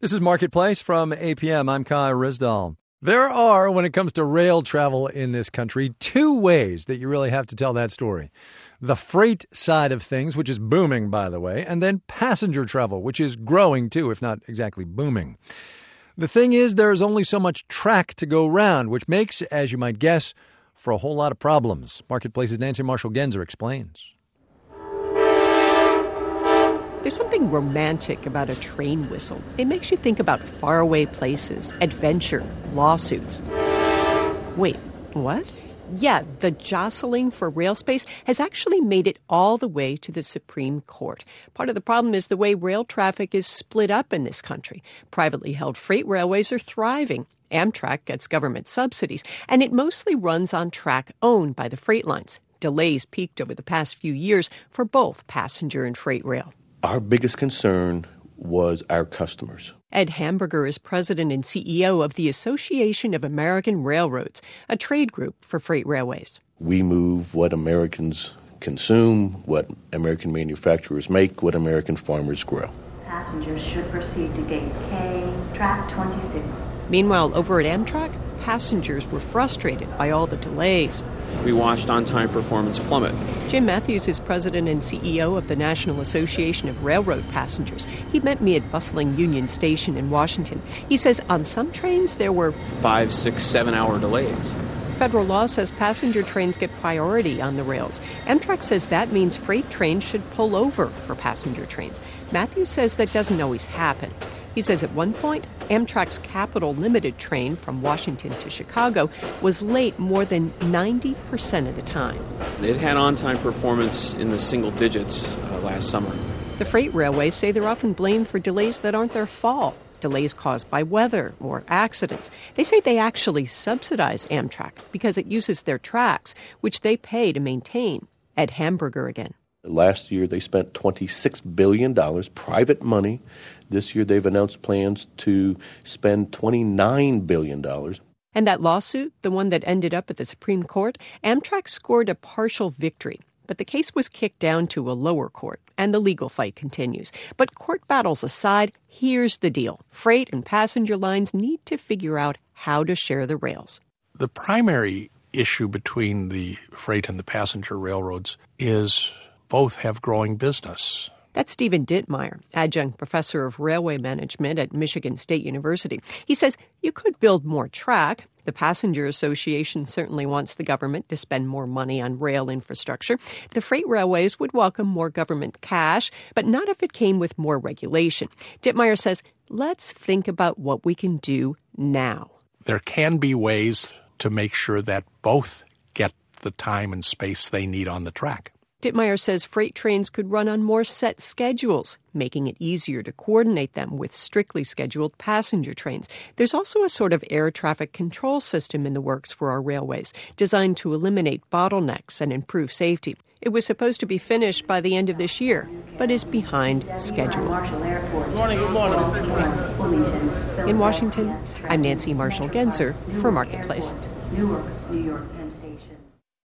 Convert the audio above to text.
This is Marketplace from APM. I'm Kai Ryssdal. There are, when it comes to rail travel in this country, two ways that you really have to tell that story. The freight side of things, which is booming, by the way, and then passenger travel, which is growing too, if not exactly booming. The thing is, there's only so much track to go round, which makes, as you might guess, for a whole lot of problems. Marketplace's Nancy Marshall-Genzer explains. There's something romantic about a train whistle. It makes you think about faraway places, adventure, lawsuits. Wait, what? Yeah, the jostling for rail space has actually made it all the way to the Supreme Court. Part of the problem is the way rail traffic is split up in this country. Privately held freight railways are thriving. Amtrak gets government subsidies, and it mostly runs on track owned by the freight lines. Delays peaked over the past few years for both passenger and freight rail. Our biggest concern was our customers. Ed Hamburger is president and CEO of the Association of American Railroads, a trade group for freight railways. We move what Americans consume, what American manufacturers make, what American farmers grow. Passengers should proceed to gate K, track 26. Meanwhile, over at Amtrak, passengers were frustrated by all the delays. We watched on-time performance plummet. Jim Matthews is president and CEO of the National Association of Railroad Passengers. He met me at bustling Union Station in Washington. He says on some trains there were 5, 6, 7 hour delays. Federal law says passenger trains get priority on the rails. Amtrak says that means freight trains should pull over for passenger trains. Matthews says that doesn't always happen. He says at one point, Amtrak's Capital Limited train from Washington to Chicago was late more than 90% of the time. It had on-time performance in the single digits last summer. The freight railways say they're often blamed for delays that aren't their fault. Delays caused by weather or accidents. They say they actually subsidize Amtrak because it uses their tracks, which they pay to maintain. Ed Hamburger again. Last year, they spent $26 billion, private money. This year, they've announced plans to spend $29 billion. And that lawsuit, the one that ended up at the Supreme Court, Amtrak scored a partial victory. But the case was kicked down to a lower court, and the legal fight continues. But court battles aside, here's the deal. Freight and passenger lines need to figure out how to share the rails. The primary issue between the freight and the passenger railroads is both have growing business. That's Stephen Dittmeyer, adjunct professor of railway management at Michigan State University. He says you could build more track. The Passenger Association certainly wants the government to spend more money on rail infrastructure. The freight railways would welcome more government cash, but not if it came with more regulation. Dittmeyer says, let's think about what we can do now. There can be ways to make sure that both get the time and space they need on the track. Dittmeyer says freight trains could run on more set schedules, making it easier to coordinate them with strictly scheduled passenger trains. There's also a sort of air traffic control system in the works for our railways, designed to eliminate bottlenecks and improve safety. It was supposed to be finished by the end of this year, but is behind schedule. Good morning. In Washington, I'm Nancy Marshall-Genzer for Marketplace. Newark, New York.